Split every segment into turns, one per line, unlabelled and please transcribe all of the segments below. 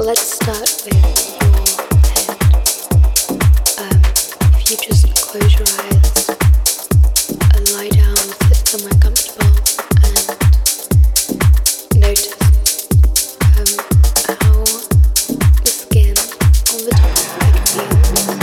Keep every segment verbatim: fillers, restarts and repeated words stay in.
Let's start with your head. Um, if you just close your eyes and lie down, sit somewhere comfortable and notice um, how the skin on the top of your head feels.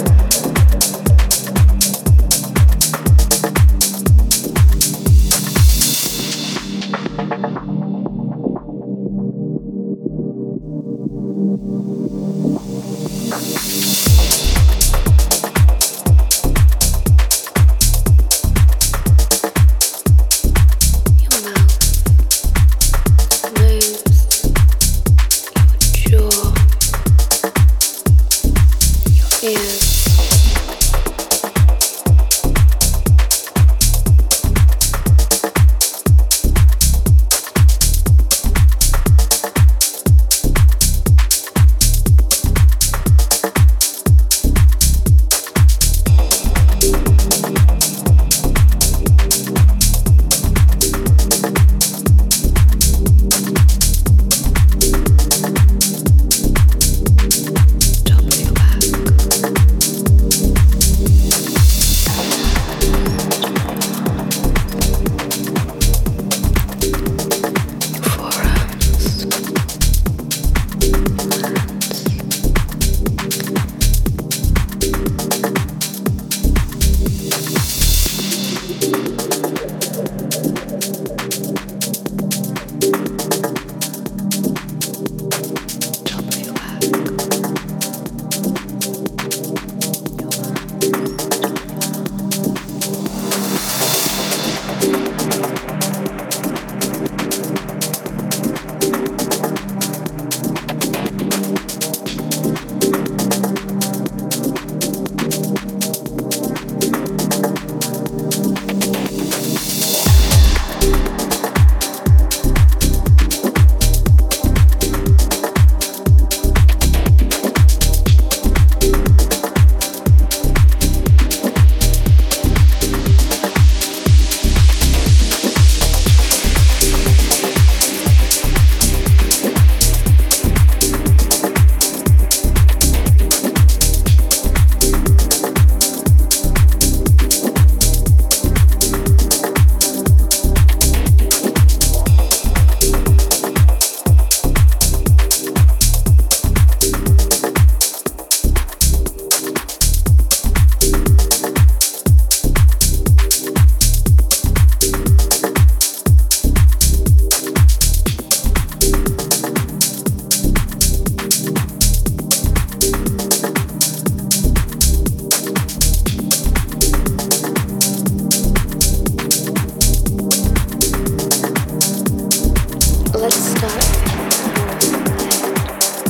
Let's start with your head.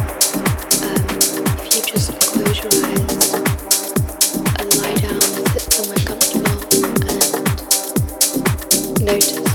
Um, if you just close your eyes and lie down, sit somewhere comfortable and notice